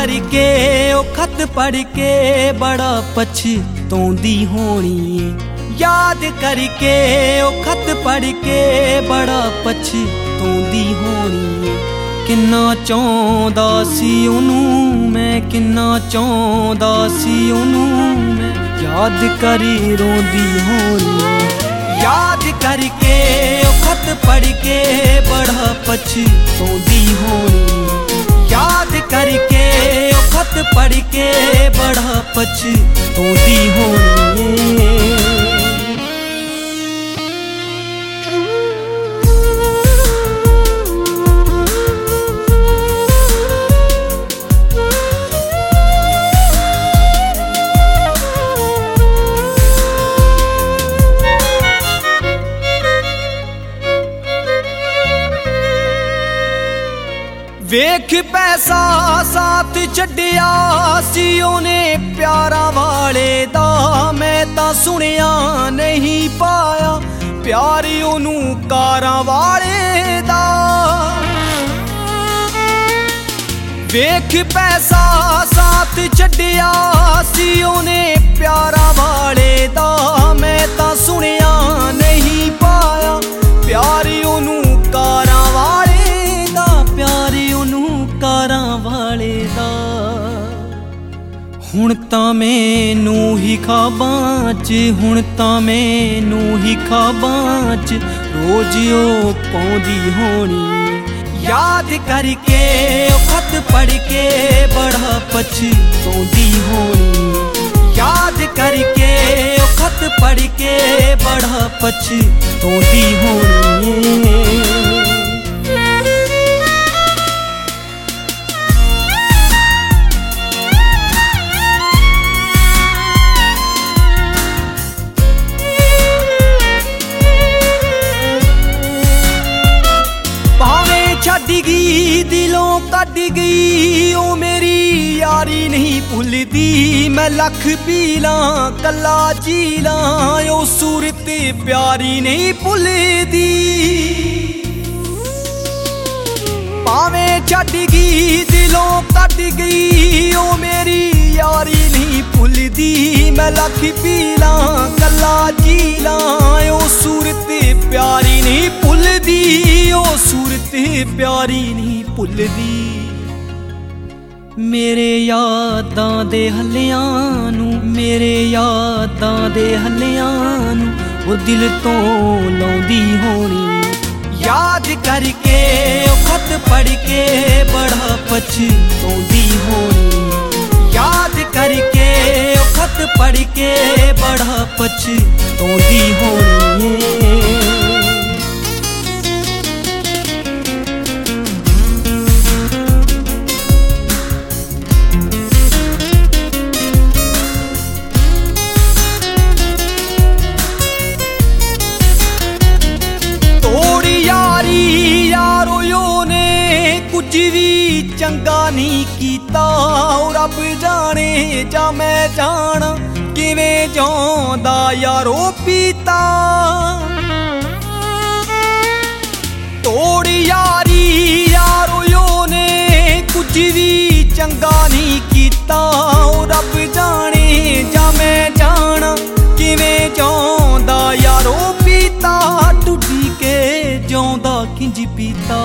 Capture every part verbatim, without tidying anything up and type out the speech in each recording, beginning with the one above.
करके ओ खत पढ़ के बड़ा पछतौंदी होनी। याद करके ओ खत पढ़ के बड़ा पछतौंदी होनी। किन्ना चाहुंदा सी ओनू मैं, किन्ना चाहुंदा सी ओनू मैं, याद करी रोंदी होनी। याद करके ओ खत पढ़ के बड़ा पछतौंदी होनी। याद करके ओ खत पढ़ के बड़ा पछतौंदी होनी। वेख पैसा साथ छड्डिया सी ओने प्यारा वाले दा, मैं तां सुनिया नहीं पाया प्यार ओनू कारां वाले दा। वेख पैसा साथ छड्डिया सी ओने प्यारा वाले दा, मैं तां सुनिया नहीं पाया प्यार ओनू कारां वाले दा, प्यार ओनू कारां वाले दा। हुण तां मैनू ही ख्वाबां च, हुण तां मैनू ही ख्वाबां च रोज ओ पौंदी होनी। याद करके ओ खत पढ़ के बड़ा पछतौंदी होनी। याद करके ओ खत पढ़ के बड़ा पछतौंदी होनी। छड्ड गई दिलों कट गई ओ मेरी यारी नहीं भुलदी। मैं लख पी लां कला जी लां ओ सूरत प्यारी नहीं भुलदी। भावें छड्ड गई दिलों कट गई ओ मेरी यारी नहीं भुलदी। मैं लख पी लां कला जी लां ओ सूरत प्यारी नहीं भुलदी, ओ सूरत प्यारी नहीं भुलदी। मेरे यादां दे हल्लियां नू, मेरे यादां दे हल्लियां नू ओ दिल तो लौंदी होनी। याद करके ओ खत पढ़ के बड़ा पछतौंदी होनी। याद करके ओ खत पढ़ के बड़ा पछतौंदी होनी। कुछ भी चंगा नहीं कीता रब जाने जा मैं जाना किवें जांदा यारो पीता। तोड़ यारी यारो ने कुछ भी चंगा नहीं कीता रब जाने जा मैं जाना किवें जांदा यारो पीता। टुटी के जांदा किंज पीता।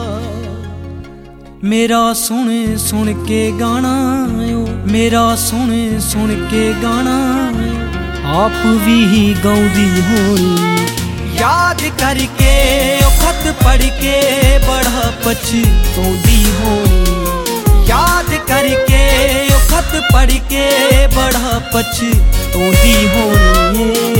मेरा सुन सुन के गाना ओ, मेरा सुन सुन के गाना आप भी गाउंदी होनी। याद करके ओ खत पढ़ के बड़ा पछतौंदी होनी। याद करके ओ खत पढ़ के बड़ा पछतौंदी होनी।